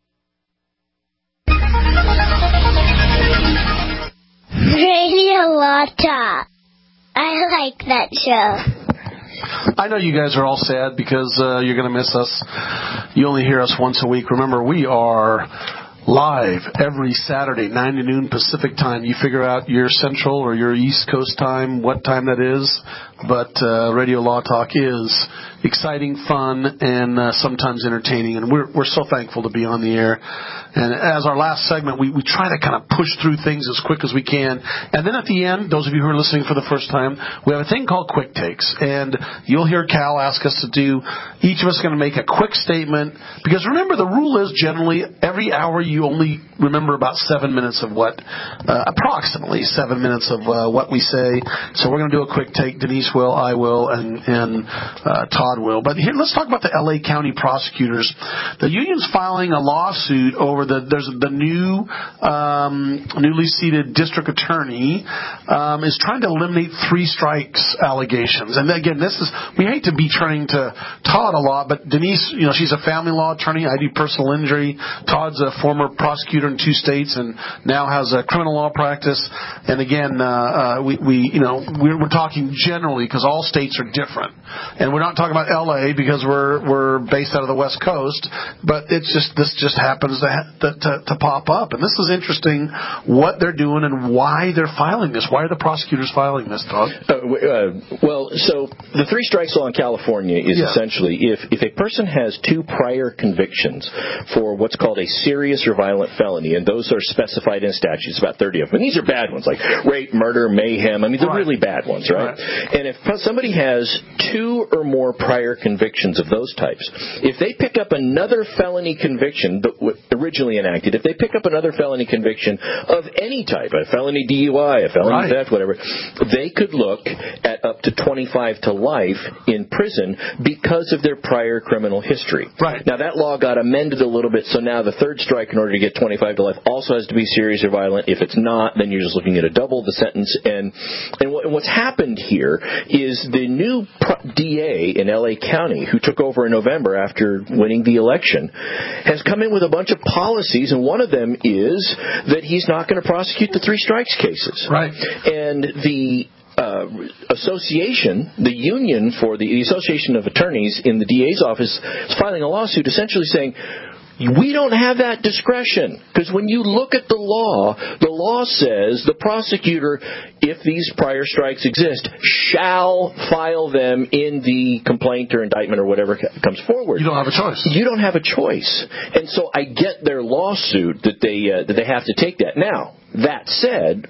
Radio Law Talk. I like that show. I know you guys are all sad because uh, you're going to miss us. You only hear us once a week. Remember, we are live every Saturday, nine to noon Pacific time. You figure out your Central or your East Coast time, what time that is. But uh, Radio Law Talk is exciting, fun, and uh, sometimes entertaining. And we're we're so thankful to be on the air. And as our last segment, we, we try to kind of push through things as quick as we can. And then at the end, those of you who are listening for the first time, we have a thing called Quick Takes. And you'll hear Cal ask us to do, each of us are going to make a quick statement. Because remember, the rule is generally every hour you only remember about seven minutes of what, uh, approximately seven minutes of uh, what we say. So we're going to do a quick take. Denise will, I will, and, and uh, Todd will. But here, let's talk about the L A County prosecutors. The union's filing a lawsuit over The, there's the new, um, newly seated district attorney um, is trying to eliminate three strikes allegations. And again, this is we hate to be turning to Todd a lot, but Denise, you know, she's a family law attorney. I do personal injury. Todd's a former prosecutor in two states and now has a criminal law practice. And again, uh, uh, we, we, you know, we're, we're talking generally because all states are different, and we're not talking about L A because we're we're based out of the West Coast. But it's just this just happens to. Ha- To, to, to pop up. And this is interesting what they're doing and why they're filing this. Why are the prosecutors filing this, Todd? Uh, uh, well, so the three strikes law in California is yeah. essentially if, if a person has two prior convictions for what's called a serious or violent felony, and those are specified in statutes, about thirty of them. And these are bad ones, like rape, murder, mayhem. I mean, they're right. really bad ones, right? right? And if somebody has two or more prior convictions of those types, if they pick up another felony conviction, the, originally enacted, if they pick up another felony conviction of any type, a felony D U I, a felony right. theft, whatever, they could look at up to twenty-five to life in prison because of their prior criminal history. Right. Now, that law got amended a little bit, so now the third strike in order to get twenty-five to life also has to be serious or violent. If it's not, then you're just looking at a double the sentence. And and, what, and what's happened here is the new D A in L A County, who took over in November after winning the election, has come in with a bunch of policies, and one of them is that he's not going to prosecute the three strikes cases. Right. And the Uh, association, the union for the, the Association of Attorneys in the D A's office is filing a lawsuit essentially saying, we don't have that discretion, because when you look at the law, the law says the prosecutor, if these prior strikes exist, shall file them in the complaint or indictment or whatever comes forward. You don't have a choice. You don't have a choice. And so I get their lawsuit that they uh, that they have to take that. Now, that said,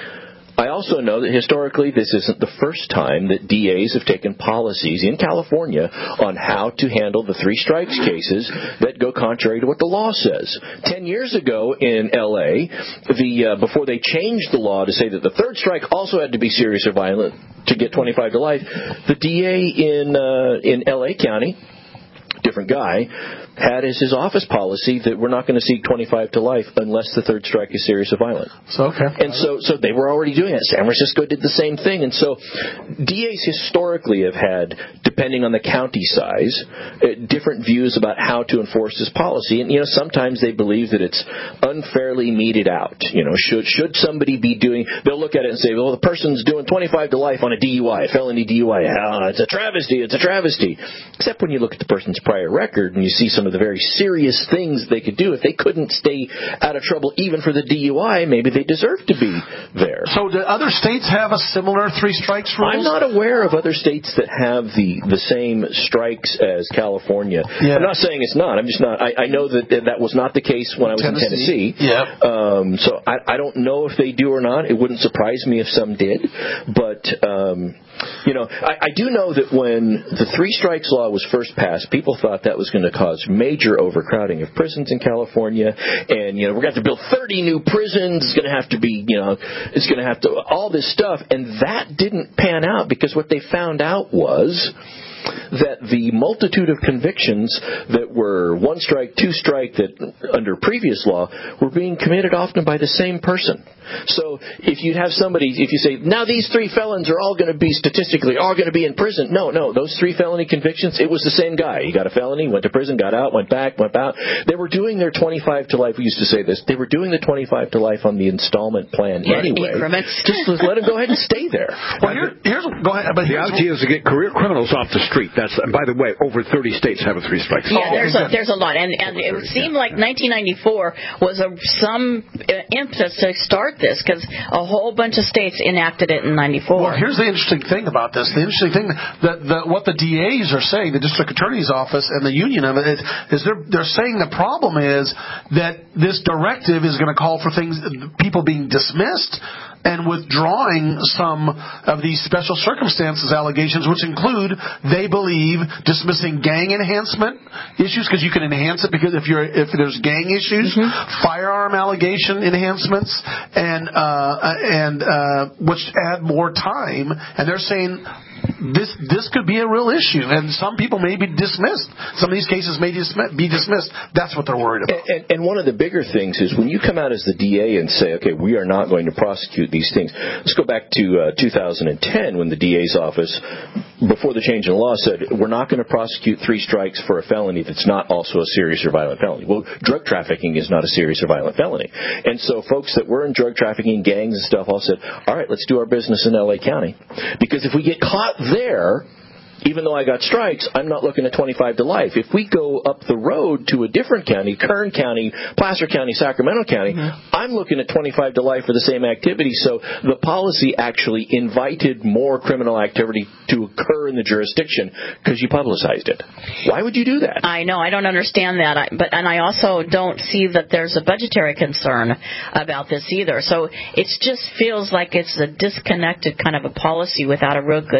I also know that historically this isn't the first time that D As have taken policies in California on how to handle the three strikes cases that go contrary to what the law says. Ten years ago in L A, the uh, before they changed the law to say that the third strike also had to be serious or violent to get twenty-five to life, the D A in uh, in L A County, different guy, had as his office policy that we're not going to seek twenty-five to life unless the third strike is serious or violent. So, okay. And so, so they were already doing it. San Francisco did the same thing. And so D As historically have had, depending on the county size, uh, different views about how to enforce this policy. And, you know, sometimes they believe that it's unfairly meted out. You know, should should somebody be doing, they'll look at it and say, well, the person's doing twenty-five to life on a D U I, a felony D U I. Ah, it's a travesty, it's a travesty. Except when you look at the person's prior record and you see some of the very serious things they could do. If they couldn't stay out of trouble even for the D U I, maybe they deserve to be there. So do other states have a similar three strikes rule? I'm not aware of other states that have the, the same strikes as California. Yeah. I'm not saying it's not. I'm just not. I, I know that that was not the case when I was Tennessee. in Tennessee. Yeah. Um, so I, I don't know if they do or not. It wouldn't surprise me if some did. But, um, you know, I, I do know that when the three strikes law was first passed, people thought that was going to cause major overcrowding of prisons in California, and you know we're going to have to build thirty new prisons. It's going to have to be, you know, it's going to have to all this stuff, and that didn't pan out because what they found out was that the multitude of convictions that were one strike, two strike, that under previous law were being committed often by the same person. So if you have somebody, if you say, now these three felons are all going to be statistically all going to be in prison. No, no, those three felony convictions, it was the same guy. He got a felony, went to prison, got out, went back, went out. They were doing their twenty-five to life. We used to say this. They were doing the twenty-five to life on the installment plan yeah, anyway. Increments. Just let them go ahead and stay there. Well, here, here's go ahead. But the idea is to get career criminals off the street. That's, and by the way, over thirty states have a three strikes. Yeah, there's a, there's a lot, and and it seemed like nineteen ninety-four was a some impetus to start this because a whole bunch of states enacted it in ninety-four. Well, here's the interesting thing about this. The interesting thing that the, what the D As are saying, the district attorney's office and the union of it, is, is they're they're saying the problem is that this directive is going to call for things, people being dismissed and withdrawing some of these special circumstances allegations, which include, they believe, dismissing gang enhancement issues, because you can enhance it because if you're if there's gang issues, mm-hmm. firearm allegation enhancements, and uh, and uh, which add more time. And they're saying this this could be a real issue, and some people may be dismissed. Some of these cases may dismiss, be dismissed. That's what they're worried about. And, and, and one of the bigger things is when you come out as the D A and say, okay, we are not going to prosecute these things. Let's go back to uh, two thousand ten when the D A's office, before the change in law, said we're not going to prosecute three strikes for a felony that's not also a serious or violent felony. Well, drug trafficking is not a serious or violent felony. And so folks that were in drug trafficking, gangs and stuff all said, all right, let's do our business in L A County. Because if we get caught there, even though I got strikes, I'm not looking at twenty-five to life. If we go up the road to a different county, Kern County, Placer County, Sacramento County, mm-hmm. I'm looking at twenty-five to life for the same activity. So the policy actually invited more criminal activity to occur in the jurisdiction because you publicized it. Why would you do that? I know. I don't understand that. I, but and I also don't see that there's a budgetary concern about this either. So it just feels like it's a disconnected kind of a policy without a real good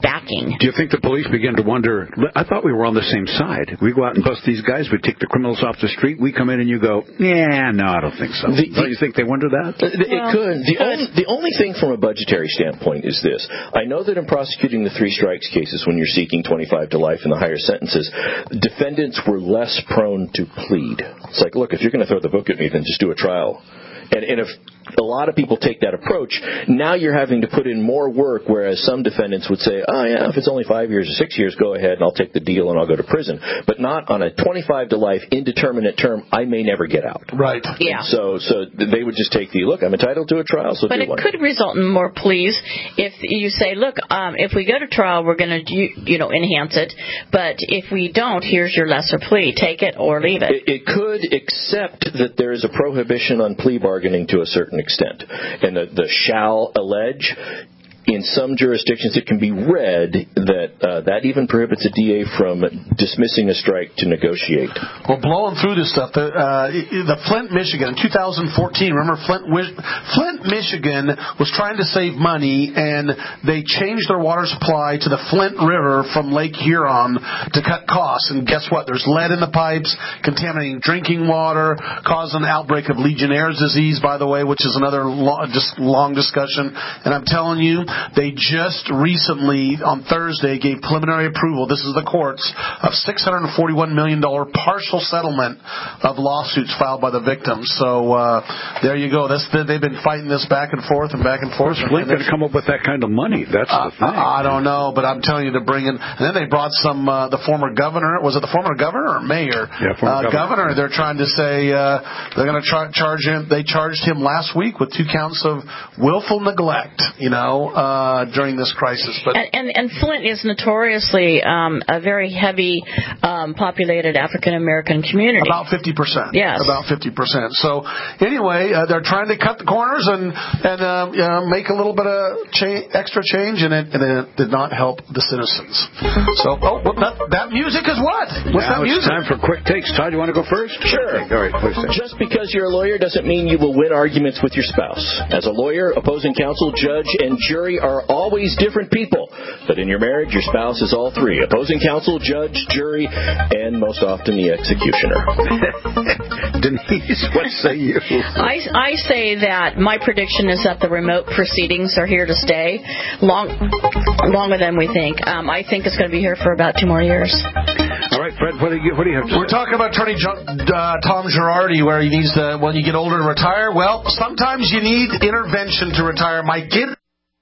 backing. Do you think the police begin to wonder, I thought we were on the same side. We go out and bust these guys, we take the criminals off the street, we come in and you go, yeah, no, I don't think so. The, Don't you think they wonder that? It well, could. The, only, the only thing from a budgetary standpoint is this. I know that in prosecuting the three strikes cases, when you're seeking twenty-five to life and the higher sentences, defendants were less prone to plead. It's like, look, if you're going to throw the book at me, then just do a trial. And, and if a lot of people take that approach, now you're having to put in more work, whereas some defendants would say, oh, yeah, if it's only five years or six years, go ahead and I'll take the deal and I'll go to prison. But not on a twenty-five to life indeterminate term, I may never get out. Right. Yeah. So so they would just take the, look, I'm entitled to a trial, so but do it one. could result in more pleas if you say, look, um, if we go to trial, we're going to, you, you know, enhance it. But if we don't, here's your lesser plea. Take it or leave it. It, it could, except that there is a prohibition on plea bargaining to a certain extent. And the, the shall allege, in some jurisdictions it can be read that uh, that even prohibits a D A from dismissing a strike to negotiate. Well, blowing through this stuff, the, uh, the Flint, Michigan, in two thousand fourteen, remember Flint, Flint, Michigan was trying to save money, and they changed their water supply to the Flint River from Lake Huron to cut costs. And guess what? There's lead in the pipes, contaminating drinking water, causing an outbreak of Legionnaire's disease, by the way, which is another long, just long discussion. And I'm telling you, they just recently, on Thursday, gave preliminary approval, this is the courts, of six hundred forty-one million dollars partial settlement of lawsuits filed by the victims. So uh, there you go. That's, they've been fighting this back and forth and back and forth. Flint going to come up with that kind of money? That's uh, the thing. I don't know, but I'm telling you to bring in. And then they brought some, uh, the former governor, was it the former governor or mayor? Yeah, former uh, governor. governor. They're trying to say uh, they're going to tra- charge him. They charged him last week with two counts of willful neglect, you know, Uh, during this crisis. But and, and, and Flint is notoriously um, a very heavy um, populated African American community. About fifty percent. Yes. About fifty percent. So anyway, uh, they're trying to cut the corners and, and um, you know, make a little bit of cha- extra change, and it, and it did not help the citizens. So, oh, well, that, that music is what? What's now that it's music? time for quick takes. Todd, you want to go first? Sure. Okay, all right, please. Just because you're a lawyer doesn't mean you will win arguments with your spouse. As a lawyer, opposing counsel, judge, and jury are always different people. But in your marriage, your spouse is all three. Opposing counsel, judge, jury, and most often the executioner. Denise, what say you? I, I say that my prediction is that the remote proceedings are here to stay long, longer than we think. Um, I think it's going to be here for about two more years. All right, Fred, what do you, what do you have to We're say? talking about Attorney John, uh, Tom Girardi, where he needs to, when you get older, to retire. Well, sometimes you need intervention to retire. My kid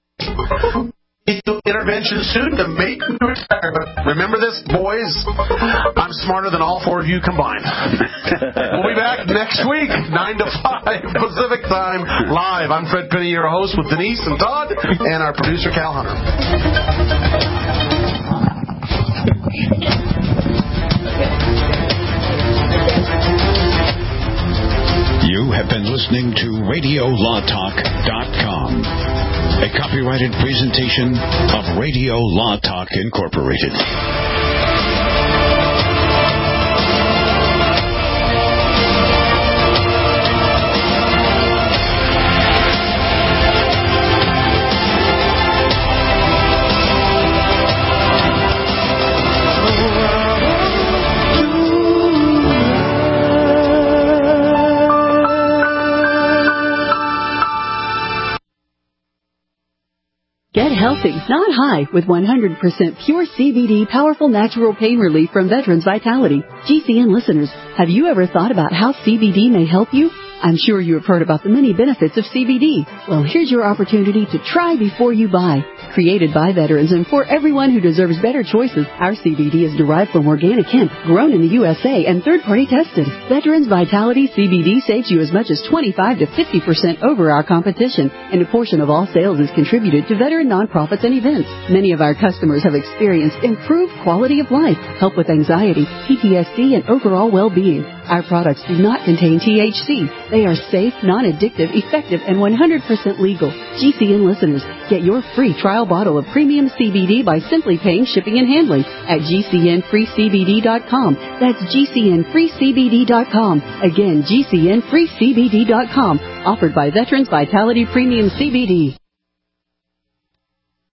intervention soon to make me retire. But remember this, boys, I'm smarter than all four of you combined. We'll be back next week, nine to five Pacific time, live. I'm Fred Penny, your host, with Denise and Todd, and our producer, Cal Hunter. You have been listening to radio law talk dot com, a copyrighted presentation of Radio Law Talk Incorporated. Get healthy, not high, with one hundred percent pure C B D powerful natural pain relief from Veterans Vitality. G C N listeners, have you ever thought about how C B D may help you? I'm sure you have heard about the many benefits of C B D. Well, here's your opportunity to try before you buy. Created by veterans and for everyone who deserves better choices, our C B D is derived from organic hemp, grown in the U S A and third-party tested. Veterans Vitality C B D saves you as much as twenty-five to fifty percent over our competition, and a portion of all sales is contributed to veteran nonprofits and events. Many of our customers have experienced improved quality of life, help with anxiety, P T S D, and overall well-being. Our products do not contain T H C. They are safe, non-addictive, effective, and one hundred percent legal. G C N listeners, get your free trial bottle of premium C B D by simply paying shipping and handling at G C N free C B D dot com. That's G C N free C B D dot com. Again, G C N free C B D dot com. Offered by Veterans Vitality Premium C B D.